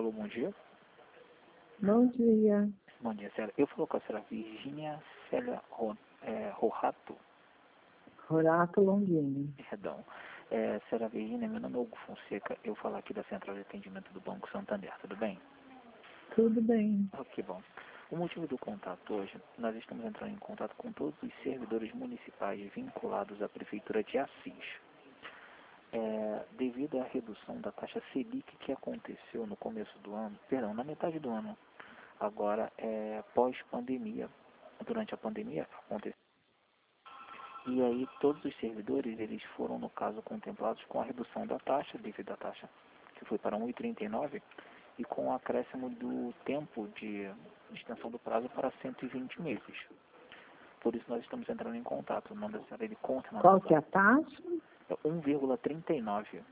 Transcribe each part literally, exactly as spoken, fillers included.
Alô, bom dia. Bom dia. Bom dia, senhora. Eu falo com a senhora Virgínia Célia Ro, é, Rorato. Rorato Longini. Perdão. É, senhora Virgínia, meu nome é Hugo Fonseca. Eu falo aqui da Central de Atendimento do Banco Santander. Tudo bem? Tudo bem. Oh, que bom. O motivo do contato hoje, nós estamos entrando em contato com todos os servidores municipais vinculados à Prefeitura de Assis. É, devido à redução da taxa Selic que aconteceu no começo do ano, perdão, na metade do ano, agora é pós-pandemia, durante a pandemia aconteceu. E aí todos os servidores, eles foram, no caso, contemplados com a redução da taxa, devido à taxa que foi para um vírgula trinta e nove, e com o acréscimo do tempo de extensão do prazo para cento e vinte meses. Por isso nós estamos entrando em contato. O nome da senhora, ele conta na Qual que é a taxa? um vírgula trinta e nove.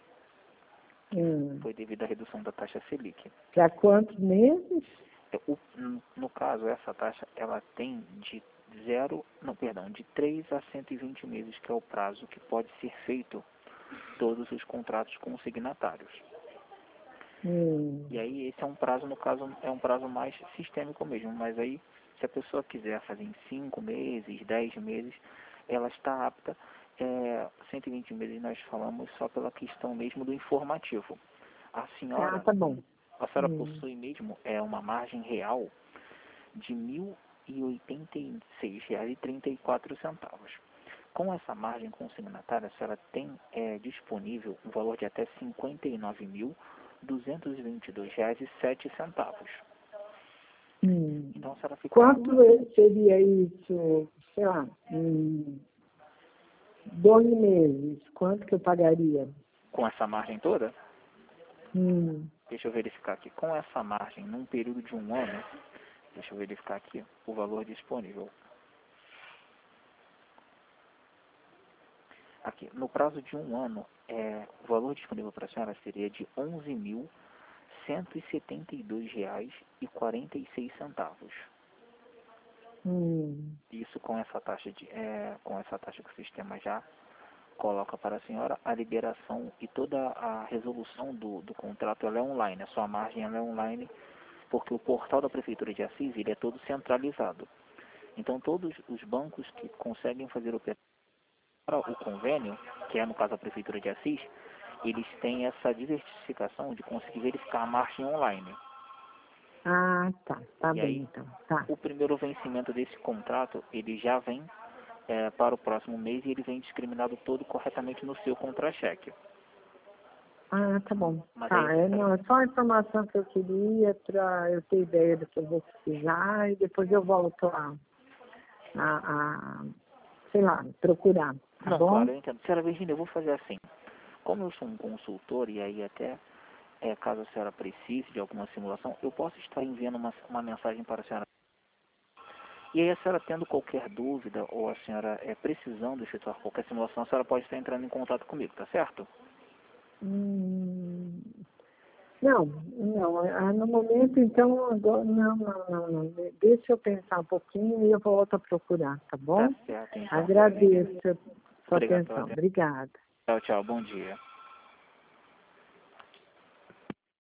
Hum. Foi devido à redução da taxa Selic. Para quantos meses? O, no, no caso, essa taxa, ela tem de zero, não, perdão, de três a cento e vinte meses, que é o prazo que pode ser feito todos os contratos com os signatários. Hum. E aí esse é um prazo, no caso, é um prazo mais sistêmico mesmo, mas aí se a pessoa quiser fazer em cinco meses, dez meses, ela está apta. É, cento e vinte meses nós falamos só pela questão mesmo do informativo. A senhora, Ah, tá bom. a senhora Hum. possui mesmo é, uma margem real de mil e oitenta e seis reais e trinta e quatro centavos. Com essa margem consignatária, a senhora tem é, disponível um valor de até cinquenta e nove mil duzentos e vinte e dois reais e sete centavos. Hum. Então a senhora fica... Quanto seria isso, sei lá, em doze meses? Quanto que eu pagaria? Com essa margem toda, Hum. deixa eu verificar aqui, com essa margem, num período de um ano, deixa eu verificar aqui o valor disponível. Aqui, no prazo de um ano, é, o valor disponível para a senhora seria de onze mil cento e setenta e dois reais e quarenta e seis centavos. Hum. Isso com essa taxa de, é, com essa taxa que o sistema já coloca para a senhora, a liberação e toda a resolução do, do contrato, ela é online, a sua margem ela é online, porque o portal da Prefeitura de Assis, ele é todo centralizado. Então todos os bancos que conseguem fazer o o convênio, que é no caso a Prefeitura de Assis, eles têm essa diversificação de conseguir verificar a margem online. Ah, tá. Tá E bem, aí, então. Tá. o primeiro vencimento desse contrato, ele já vem é, para o próximo mês e ele vem discriminado todo corretamente no seu contra-cheque. Ah, tá bom. Mas Tá, aí, é, não, é só a informação que eu queria para eu ter ideia do que eu vou precisar e depois eu volto a, a, a sei lá, procurar, tá não, bom? claro, eu entendo. Senhora Virgínia, eu vou fazer assim. Como eu sou um consultor e aí até, é, caso a senhora precise de alguma simulação, eu posso estar enviando uma, uma mensagem para a senhora. E aí a senhora tendo qualquer dúvida ou a senhora é, precisando efetuar qualquer simulação, a senhora pode estar entrando em contato comigo, tá certo? Hum, não, não, ah, no momento então, agora, não, não, não, não, deixa eu pensar um pouquinho e eu volto a procurar, tá Tá bom? certo, então. Agradeço a sua Obrigado pela atenção, atenção. obrigada. Tchau, tchau, bom dia.